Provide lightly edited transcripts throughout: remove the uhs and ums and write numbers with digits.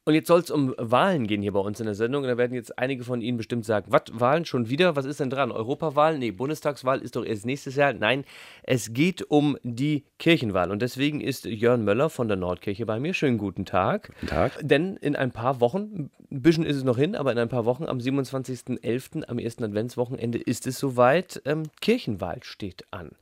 Und jetzt soll es um Wahlen gehen hier bei uns in der Sendung. Und da werden jetzt einige von Ihnen bestimmt sagen, was, Wahlen schon wieder? Was ist denn dran? Europawahl? Nee, Bundestagswahl ist doch erst nächstes Jahr. Nein, es geht um die Kirchenwahl. Und deswegen ist Jörn Möller von der Nordkirche bei mir. Schönen guten Tag. Guten Tag. Denn in ein paar Wochen, ein bisschen ist es noch hin, aber in ein paar Wochen, am 27.11., am ersten Adventswochenende, ist es soweit. Kirchenwahl steht an.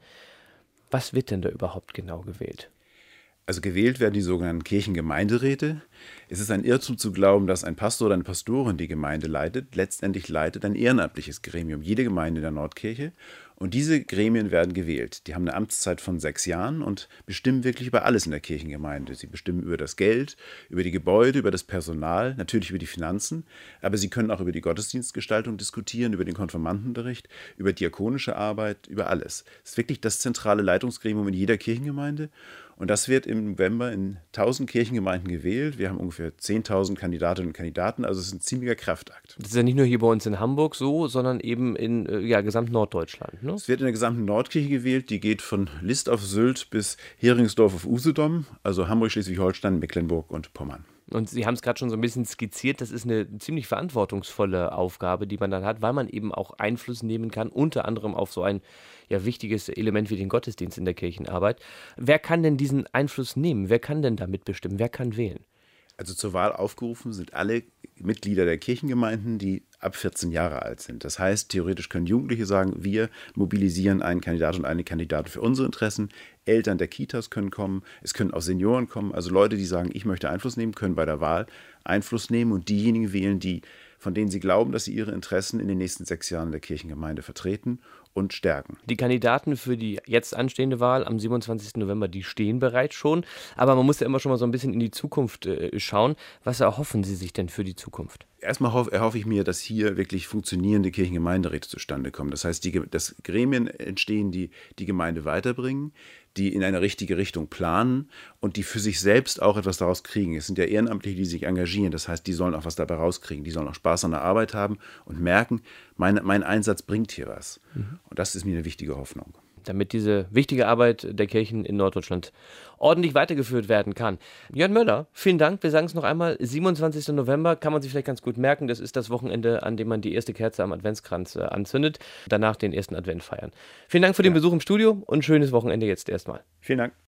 Was wird denn da überhaupt genau gewählt? Also gewählt werden die sogenannten Kirchengemeinderäte. Es ist ein Irrtum zu glauben, dass ein Pastor oder eine Pastorin die Gemeinde leitet. Letztendlich leitet ein ehrenamtliches Gremium jede Gemeinde der Nordkirche. Und diese Gremien werden gewählt. Die haben eine Amtszeit von 6 Jahren und bestimmen wirklich über alles in der Kirchengemeinde. Sie bestimmen über das Geld, über die Gebäude, über das Personal, natürlich über die Finanzen. Aber sie können auch über die Gottesdienstgestaltung diskutieren, über den Konfirmandenunterricht, über diakonische Arbeit, über alles. Es ist wirklich das zentrale Leitungsgremium in jeder Kirchengemeinde. Und das wird im November in 1000 Kirchengemeinden gewählt. Wir haben ungefähr 10.000 Kandidatinnen und Kandidaten. Also es ist ein ziemlicher Kraftakt. Das ist ja nicht nur hier bei uns in Hamburg so, sondern eben in gesamt Norddeutschland. Ne? Es wird in der gesamten Nordkirche gewählt. Die geht von List auf Sylt bis Heringsdorf auf Usedom, also Hamburg, Schleswig-Holstein, Mecklenburg und Pommern. Und Sie haben es gerade schon so ein bisschen skizziert, das ist eine ziemlich verantwortungsvolle Aufgabe, die man dann hat, weil man eben auch Einfluss nehmen kann, unter anderem auf so ein wichtiges Element wie den Gottesdienst in der Kirchenarbeit. Wer kann denn diesen Einfluss nehmen? Wer kann denn da mitbestimmen? Wer kann wählen? Also zur Wahl aufgerufen sind alle Mitglieder der Kirchengemeinden, die ab 14 Jahre alt sind. Das heißt, theoretisch können Jugendliche sagen, wir mobilisieren einen Kandidat und eine Kandidatin für unsere Interessen. Eltern der Kitas können kommen, es können auch Senioren kommen. Also Leute, die sagen, ich möchte Einfluss nehmen, können bei der Wahl Einfluss nehmen und diejenigen wählen, von denen sie glauben, dass sie ihre Interessen in den nächsten 6 Jahren der Kirchengemeinde vertreten und stärken. Die Kandidaten für die jetzt anstehende Wahl am 27. November, die stehen bereits schon. Aber man muss ja immer schon mal so ein bisschen in die Zukunft schauen. Was erhoffen Sie sich denn für die Zukunft? Erstmal erhoffe ich mir, dass hier wirklich funktionierende Kirchengemeinderäte zustande kommen. Das heißt, dass Gremien entstehen, die die Gemeinde weiterbringen, die in eine richtige Richtung planen und die für sich selbst auch etwas daraus kriegen. Es sind ja Ehrenamtliche, die sich engagieren. Das heißt, die sollen auch was dabei rauskriegen. Die sollen auch Spaß an der Arbeit haben und merken, mein Einsatz bringt hier was. Und das ist mir eine wichtige Hoffnung. Damit diese wichtige Arbeit der Kirchen in Norddeutschland ordentlich weitergeführt werden kann. Jörn Möller, vielen Dank. Wir sagen es noch einmal, 27. November kann man sich vielleicht ganz gut merken. Das ist das Wochenende, an dem man die erste Kerze am Adventskranz anzündet. Danach den ersten Advent feiern. Vielen Dank für den Besuch im Studio und ein schönes Wochenende jetzt erstmal. Vielen Dank.